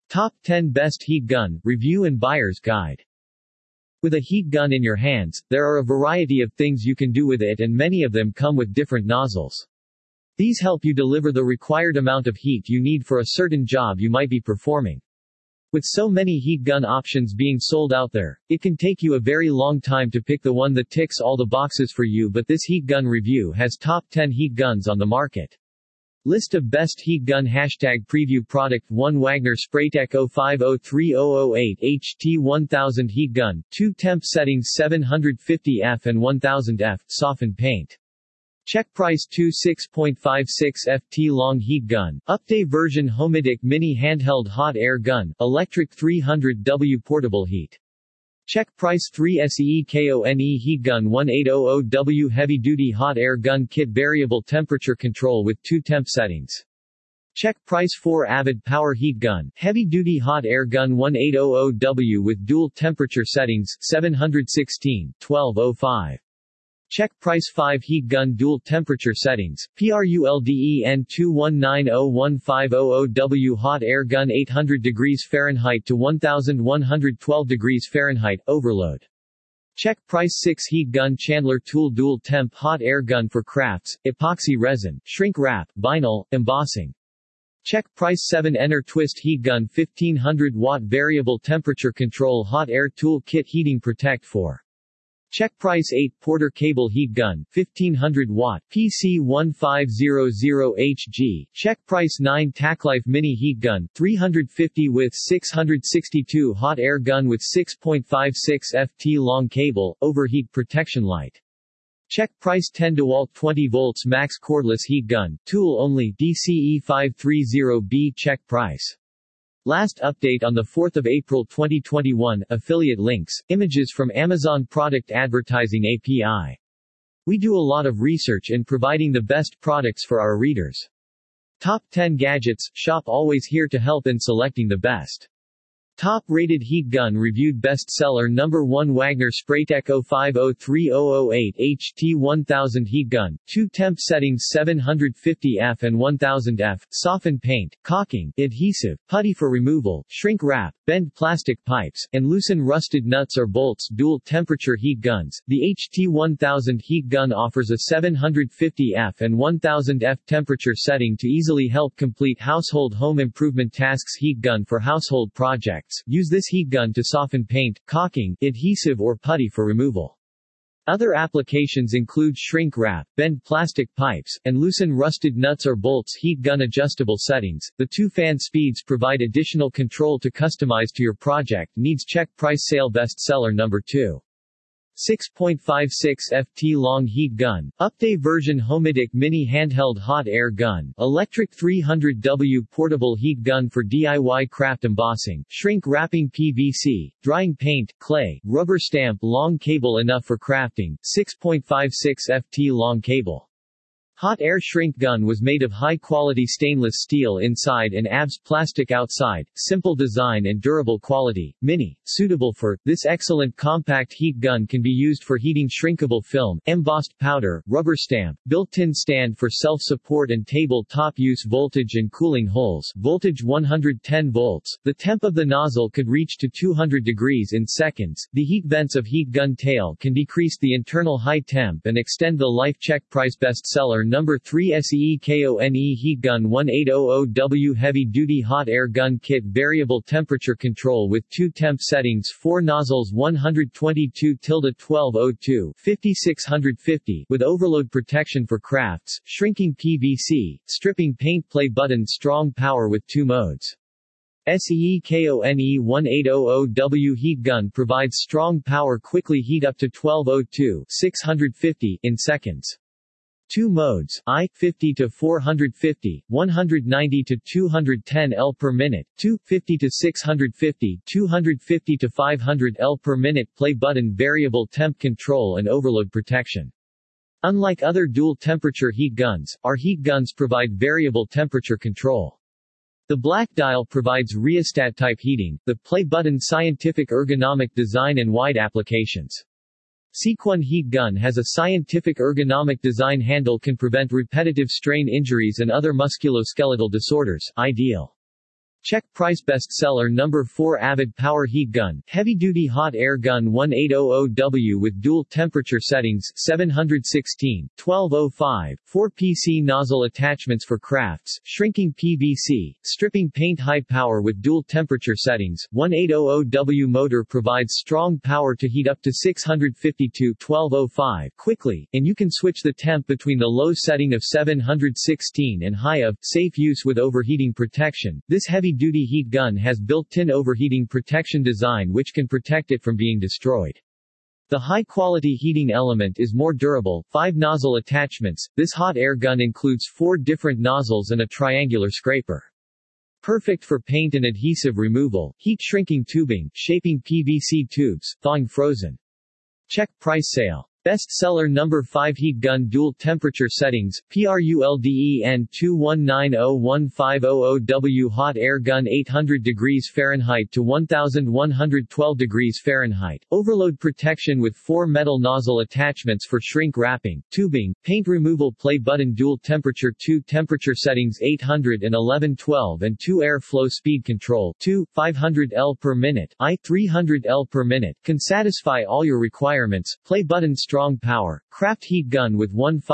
Top 10 Best Heat Gun, Review and Buyer's Guide. With a heat gun in your hands, there are a variety of things you can do with it, and many of them come with different nozzles. These help you deliver the required amount of heat you need for a certain job you might be performing. With so many heat gun options being sold out there, it can take you a very long time to pick the one that ticks all the boxes for you, but this heat gun review has top 10 heat guns on the market. List of best heat gun #preview Product 1 Wagner Spraytech 05030008 HT1000 Heat Gun, 2 Temp Settings 750F and 1000F, Softened Paint. Check Price 26.56 FT Long Heat Gun, Update Version Homidic Mini Handheld Hot Air Gun, Electric 300W Portable Heat. Check Price 3 SEEKONE Heat Gun 1800W Heavy Duty Hot Air Gun Kit Variable Temperature Control with 2 Temp Settings. Check Price 4 Avid Power Heat Gun, Heavy Duty Hot Air Gun 1800W with Dual Temperature Settings, 716, 1205. Check Price 5 Heat Gun Dual Temperature Settings, PRULDEN 219015000W Hot Air Gun 800 degrees Fahrenheit to 1112 degrees Fahrenheit, Overload. Check Price 6 Heat Gun Chandler Tool Dual Temp Hot Air Gun for crafts, epoxy resin, shrink wrap, vinyl, embossing. Check Price 7 Ener Twist Heat Gun 1500 Watt Variable Temperature Control Hot Air Tool Kit Heating Protect 4. Check Price 8 Porter Cable Heat Gun, 1500 Watt, PC1500HG. Check Price 9 Taclife Mini Heat Gun, 350 with 662 Hot Air Gun with 6.56 FT Long Cable, Overheat Protection Light. Check Price 10 DeWalt 20 volts Max Cordless Heat Gun, Tool Only, DCE530B. Check Price. Last update on 4 April 2021, affiliate links, images from Amazon Product Advertising API. We do a lot of research in providing the best products for our readers. Top 10 Gadgets, Shop always here to help in selecting the best. Top-rated heat gun reviewed bestseller number 1 Wagner Spraytech 05030008 HT1000 Heat Gun, 2 Temp Settings 750F and 1000F, Softened Paint, Caulking, Adhesive, Putty for Removal, Shrink Wrap, Bend Plastic Pipes, and Loosen Rusted Nuts or Bolts. Dual Temperature Heat Guns. The HT1000 Heat Gun offers a 750F and 1000F temperature setting to easily help complete household home improvement tasks. Heat gun for household projects. Use this heat gun to soften paint, caulking, adhesive or putty for removal. Other applications include shrink wrap, bend plastic pipes, and loosen rusted nuts or bolts. Heat gun adjustable settings. The 2 fan speeds provide additional control to customize to your project needs. Check Price Sale Bestseller number 2. 6.56 FT Long Heat Gun, Update Version Homidic Mini Handheld Hot Air Gun, Electric 300W Portable Heat Gun for DIY Craft Embossing, Shrink Wrapping PVC, Drying Paint, Clay, Rubber Stamp. Long Cable enough for crafting, 6.56 FT Long Cable. Hot Air Shrink Gun was made of high-quality stainless steel inside and ABS plastic outside, simple design and durable quality, mini, suitable for. This excellent compact heat gun can be used for heating shrinkable film, embossed powder, rubber stamp, built-in stand for self-support and table-top use. Voltage and cooling holes, voltage 110 volts. The temp of the nozzle could reach to 200 degrees in seconds. The heat vents of heat gun tail can decrease the internal high temp and extend the life. Check Price Bestseller number 3 SEEKONE Heat Gun 1800W Heavy Duty Hot Air Gun Kit Variable Temperature Control with 2 Temp Settings. 4 nozzles 122-1202 5650 with overload protection for crafts, shrinking PVC, stripping paint. Play button. Strong power with 2 modes. SEEKONE 1800W Heat Gun provides strong power. Quickly heat up to 1202 650 in seconds. 2 modes, I, 50 to 450, 190 to 210 L per minute, 250 to 650, 250 to 500 L per minute. Play button. Variable temp control and overload protection. Unlike other dual temperature heat guns, our heat guns provide variable temperature control. The black dial provides rheostat-type heating, the play button scientific ergonomic design and wide applications. Sequon Heat Gun has a scientific ergonomic design. Handle can prevent repetitive strain injuries and other musculoskeletal disorders. Ideal. Check price bestseller number 4 Avid Power Heat Gun, heavy-duty hot air gun 1800W with dual temperature settings, 716, 1205, 4 PC nozzle attachments for crafts, shrinking PVC, stripping paint high power with dual temperature settings, 1800W motor provides strong power to heat up to 652 1205 quickly, and you can switch the temp between the low setting of 716 and high of, safe use with overheating protection. This heavy-duty heat gun has built-in overheating protection design which can protect it from being destroyed. The high-quality heating element is more durable. 5 nozzle attachments. This hot air gun includes 4 different nozzles and a triangular scraper. Perfect for paint and adhesive removal, heat-shrinking tubing, shaping PVC tubes, thawing frozen. Check price sale. Bestseller number 5 Heat Gun Dual Temperature Settings, PRULDEN 2190150W Hot Air Gun 800 degrees Fahrenheit to 1112 degrees Fahrenheit. Overload protection with 4 metal nozzle attachments for shrink wrapping, tubing, paint removal play button dual temperature 2 temperature settings 800 and 1112 and 2 air flow speed control 2, 500 L per minute, 300 L per minute, can satisfy all your requirements. Play button strong power, craft heat gun with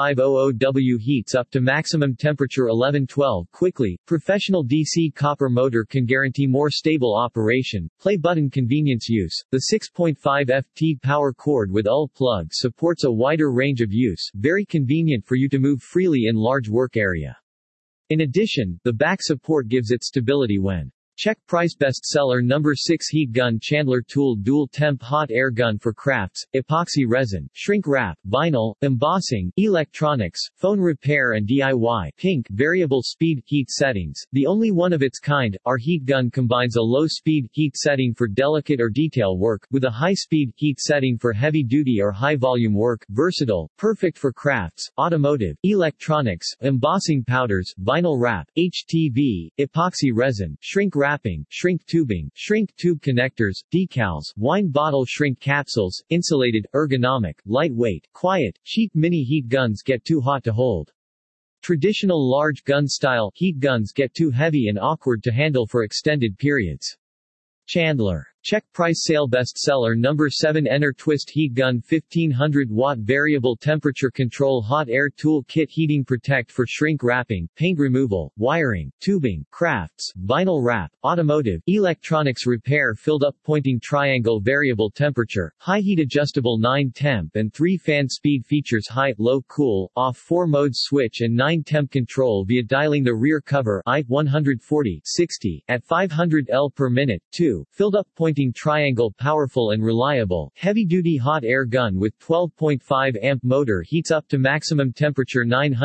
1500W heats up to maximum temperature 1112 quickly. Professional DC copper motor can guarantee more stable operation. Play button convenience use. The 6.5 FT power cord with UL plug supports a wider range of use, very convenient for you to move freely in large work area. In addition, the back support gives it stability when check price bestseller number 6 Heat Gun Chandler Tool Dual Temp Hot Air Gun for crafts, epoxy resin, shrink wrap, vinyl, embossing, electronics, phone repair and DIY. Pink, variable speed, heat settings. The only one of its kind, our heat gun combines a low-speed, heat setting for delicate or detail work, with a high-speed, heat setting for heavy-duty or high-volume work. Versatile, perfect for crafts, automotive, electronics, embossing powders, vinyl wrap, HTV, epoxy resin, shrink wrapping, shrink tubing, shrink tube connectors, decals, wine bottle shrink capsules, insulated, ergonomic, lightweight, quiet. Cheap mini heat guns get too hot to hold. Traditional large gun style heat guns get too heavy and awkward to handle for extended periods. Chandler. Check price sale bestseller number 7 Ener Twist Heat Gun 1500 watt variable temperature control hot air tool kit heating protect for shrink wrapping, paint removal, wiring, tubing, crafts, vinyl wrap, automotive, electronics repair filled up pointing triangle variable temperature, high heat adjustable 9 temp and 3 fan speed features high, low, cool, off 4 modes switch and 9 temp control via dialing the rear cover I 140 60 at 500 L per minute. 2. Filled up pointing triangle powerful and reliable, heavy-duty hot air gun with 12.5 amp motor heats up to maximum temperature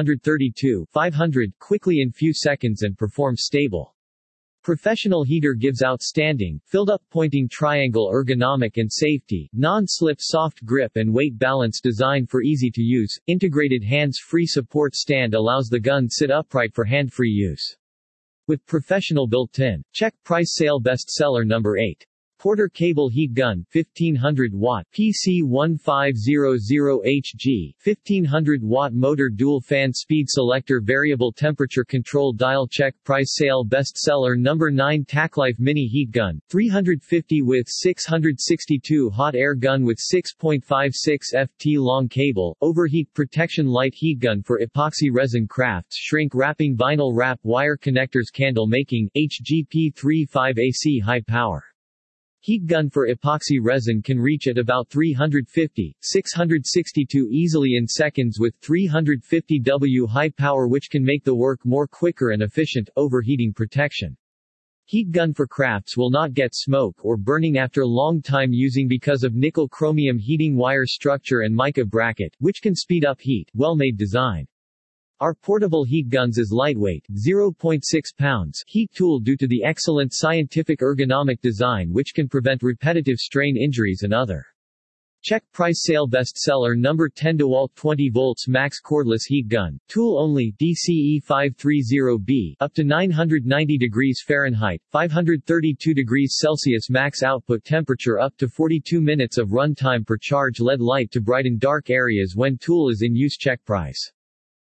932 500 quickly in few seconds and performs stable. Professional heater gives outstanding, filled-up pointing triangle ergonomic and safety, non-slip soft grip and weight balance design for easy-to-use, integrated hands-free support stand allows the gun sit upright for hand-free use. With professional built-in. Check price sale bestseller number 8. Porter Cable Heat Gun 1500 watt PC 1500HG 1500 watt motor dual fan speed selector variable temperature control dial. Check price sale bestseller number 9 TacLife Mini Heat Gun 350 with 662 hot air gun with 6.56 FT long cable, overheat protection light heat gun for epoxy resin crafts shrink wrapping vinyl wrap wire connectors candle making, HGP35 AC high power. Heat gun for epoxy resin can reach at about 350, 662 easily in seconds with 350 W high power which can make the work more quicker and efficient. Overheating protection. Heat gun for crafts will not get smoke or burning after long time using because of nickel chromium heating wire structure and mica bracket, which can speed up heat. Well-made design. Our portable heat guns is lightweight, 0.6 pounds, heat tool due to the excellent scientific ergonomic design which can prevent repetitive strain injuries and other. Check price sale bestseller number 10 DeWalt 20 volts max cordless heat gun, tool only DCE 530B, up to 990 degrees Fahrenheit, 532 degrees Celsius max output temperature up to 42 minutes of run time per charge LED light to brighten dark areas when tool is in use. Check price.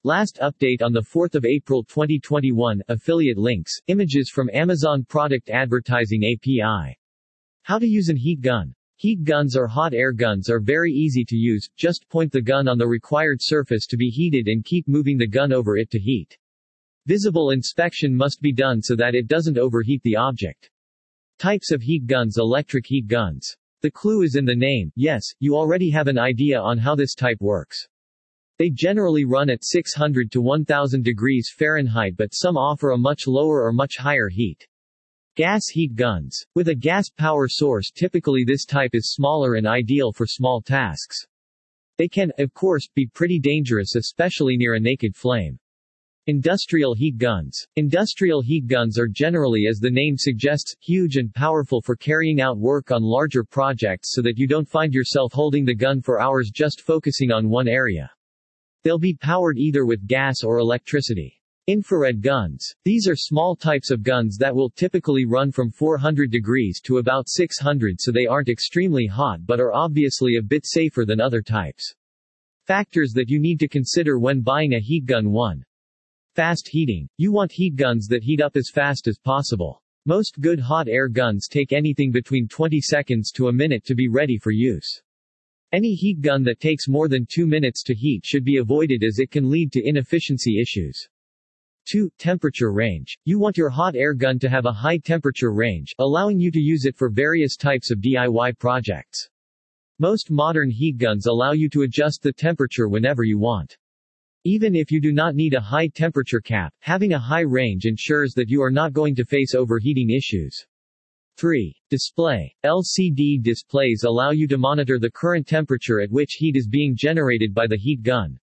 Last update on 4 April 2021, affiliate links, images from Amazon Product Advertising API. How to use an heat gun. Heat guns or hot air guns are very easy to use, just point the gun on the required surface to be heated and keep moving the gun over it to heat. Visible inspection must be done so that it doesn't overheat the object. Types of heat guns. Electric heat guns. The clue is in the name. Yes, you already have an idea on how this type works. They generally run at 600 to 1000 degrees Fahrenheit, but some offer a much lower or much higher heat. Gas heat guns. With a gas power source, typically this type is smaller and ideal for small tasks. They can, of course, be pretty dangerous, especially near a naked flame. Industrial heat guns. Industrial heat guns are generally, as the name suggests, huge and powerful for carrying out work on larger projects so that you don't find yourself holding the gun for hours just focusing on one area. They'll be powered either with gas or electricity. Infrared guns. These are small types of guns that will typically run from 400 degrees to about 600, so they aren't extremely hot but are obviously a bit safer than other types. Factors that you need to consider when buying a heat gun. 1. Fast heating. You want heat guns that heat up as fast as possible. Most good hot air guns take anything between 20 seconds to a minute to be ready for use. Any heat gun that takes more than 2 minutes to heat should be avoided as it can lead to inefficiency issues. 2. Temperature range. You want your hot air gun to have a high temperature range, allowing you to use it for various types of DIY projects. Most modern heat guns allow you to adjust the temperature whenever you want. Even if you do not need a high temperature cap, having a high range ensures that you are not going to face overheating issues. 3. Display. LCD displays allow you to monitor the current temperature at which heat is being generated by the heat gun.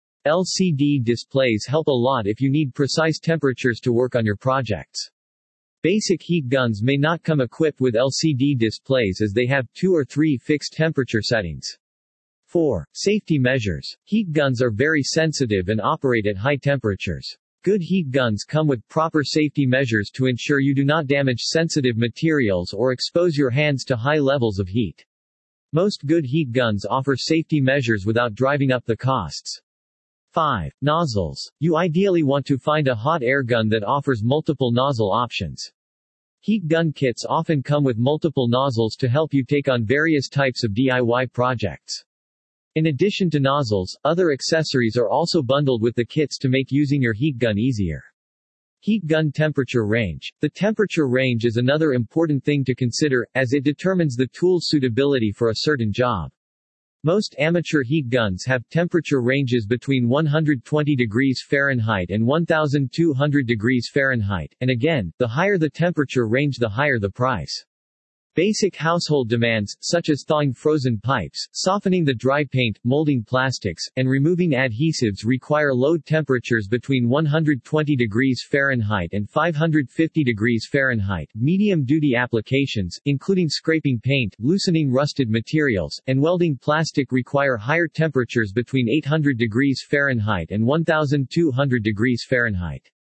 LCD displays help a lot if you need precise temperatures to work on your projects. Basic heat guns may not come equipped with LCD displays as they have 2 or 3 fixed temperature settings. 4. Safety measures. Heat guns are very sensitive and operate at high temperatures. Good heat guns come with proper safety measures to ensure you do not damage sensitive materials or expose your hands to high levels of heat. Most good heat guns offer safety measures without driving up the costs. 5. Nozzles. You ideally want to find a hot air gun that offers multiple nozzle options. Heat gun kits often come with multiple nozzles to help you take on various types of DIY projects. In addition to nozzles, other accessories are also bundled with the kits to make using your heat gun easier. Heat gun temperature range. The temperature range is another important thing to consider, as it determines the tool's suitability for a certain job. Most amateur heat guns have temperature ranges between 120 degrees Fahrenheit and 1200 degrees Fahrenheit, and again, the higher the temperature range, the higher the price. Basic household demands, such as thawing frozen pipes, softening the dry paint, molding plastics, and removing adhesives require low temperatures between 120 degrees Fahrenheit and 550 degrees Fahrenheit. Medium-duty applications, including scraping paint, loosening rusted materials, and welding plastic require higher temperatures between 800 degrees Fahrenheit and 1200 degrees Fahrenheit.